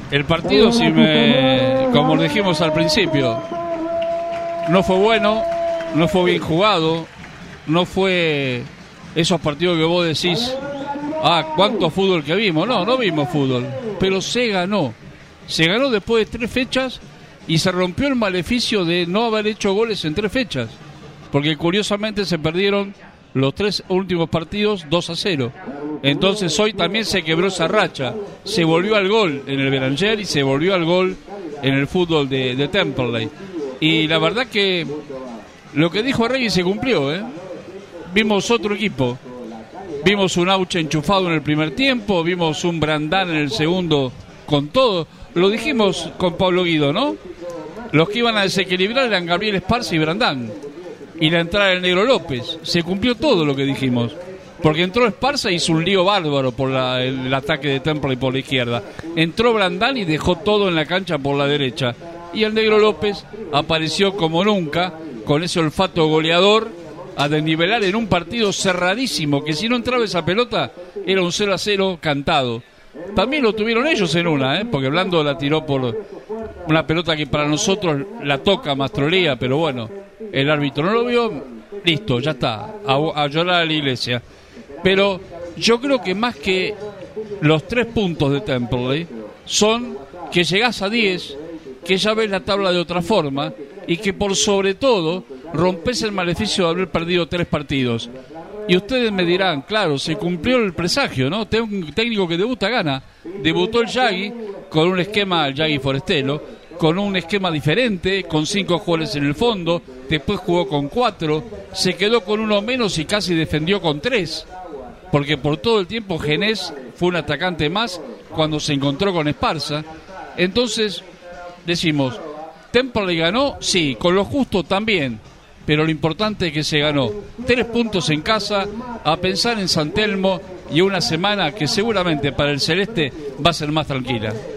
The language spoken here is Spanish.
El partido, como dijimos al principio, no fue bueno, no fue bien jugado, no fue esos partidos que vos decís, cuánto fútbol que vimos. No vimos fútbol, pero se ganó después de 3 fechas y se rompió el maleficio de no haber hecho goles en 3 fechas, porque curiosamente se perdieron los 3 últimos partidos 2-0. Entonces hoy también se quebró esa racha, se volvió al gol en el Beranger y se volvió al gol en el fútbol de Temperley. Y la verdad que lo que dijo Reyes se cumplió, Vimos otro equipo, vimos un Auche enchufado en el primer tiempo, vimos un Brandán en el segundo con todo. Lo dijimos con Pablo Guido, ¿no? Los que iban a desequilibrar eran Gabriel Esparza y Brandán, y la entrada del Negro López. Se cumplió todo lo que dijimos, porque entró Esparza y hizo un lío bárbaro por el ataque de Temperley por la izquierda. Entró Brandán y dejó todo en la cancha por la derecha, y el Negro López apareció como nunca con ese olfato goleador a desnivelar en un partido cerradísimo, que si no entraba esa pelota era un 0-0 cantado. También lo tuvieron ellos en una, porque Blando la tiró por una pelota que para nosotros la toca Mastrolía, pero bueno, el árbitro no lo vio, listo, ya está, a llorar a la iglesia. Pero yo creo que más que los 3 puntos de Temperley son que llegás a 10, que ya ves la tabla de otra forma y que por sobre todo rompes el maleficio de haber perdido 3 partidos. Y ustedes me dirán, claro, se cumplió el presagio, ¿no? Un técnico que debuta gana. Debutó el Yagui con un esquema, el Yagui Forestelo, con un esquema diferente, con 5 jugadores en el fondo, después jugó con 4, se quedó con 1 menos y casi defendió con 3, porque por todo el tiempo Genés fue un atacante más cuando se encontró con Esparza. Entonces, decimos, Temperley ganó, sí, con lo justo también, pero lo importante es que se ganó 3 puntos en casa, a pensar en San Telmo y una semana que seguramente para el Celeste va a ser más tranquila.